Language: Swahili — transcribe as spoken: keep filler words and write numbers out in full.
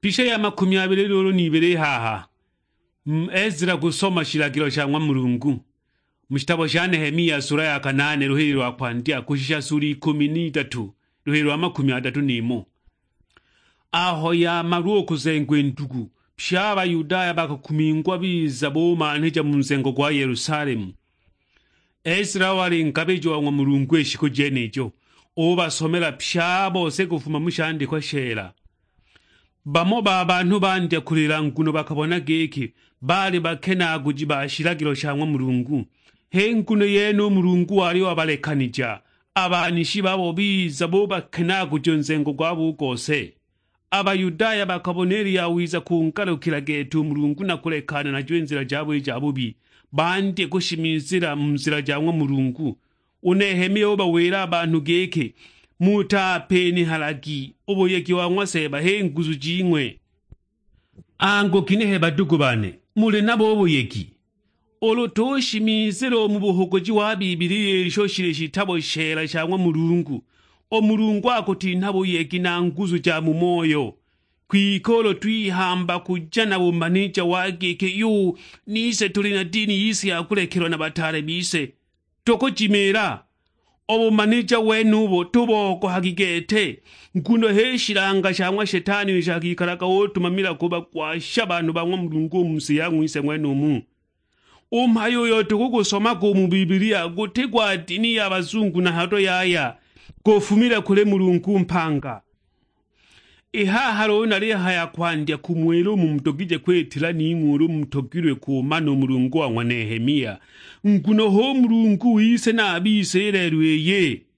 Pisha ya makumi abiri lolo nibere haha. Ezra gusoma shilagiro cha Mulungu. Mu kitabo cya Nehemiya sura ya kanane ruhero rwa kwandia kushisha sura kumi n'itatu ruhero rwa makumi atatu n'imo. Aho ya maruo kuzengwe ndugu. Pisha abayudaya bakakumingwa biza boma nteja mu nzengo gwa Yerusalemu. Ezra wali nkabejo wa Mulungu eshiko jenejo. Oba somera pisha bose kufuma mushandi kwa shera. Bamo babantu bandya kurira nguno bakabona geke bali bakena gujiba shiragiro cha Mulungu. He nguno yeno Mulungu wali wabalekanija. Abanishi babo biza bo bakena gujonzengo gwabo gose. Abayudaya bakaboneri ya wiza kungarukira getu Mulungu na kulekana na jwenzira jabo jabubi. Bandi kushimizira muzira jamwa Mulungu. Unehemiya oba wera abantu geke. Muta peni halagi. Obo yeki wa mwaseba he nguzu jingwe. Ango kinehe badugu bane. Mule nabo obo yeki. Olo toshimizira mubuhogoji wa Biblia shoshire shitabo shera chamwa Mulungu. O Mulungu akoti nabo yeki na nguzu jamu moyo. Kwikolo tuihamba kujana bumanija wageke yu nise tulina dini isi ya kulekero na batare bise. Toko jimera. Obo manija wenubo tubo ko hagigete. Nkuno he shiranga shamwa shetani wishakikaraka otu mamila kuba kwa shabanu bangwa Mulungu msi yangu ise mwenumu. Umhayo yoto kukosoma ko mu Biblia gutegwa dini ya bazungu na hato yaya. Kofumira kule Mulungu mpanga. Iha haro nari haya kwandya kumwelo mumtogije kwetira n'inkuru mutogirwe ku mano Mulungu wa Nehemiya. Nkuno ho Mulungu ise na abise rerweye.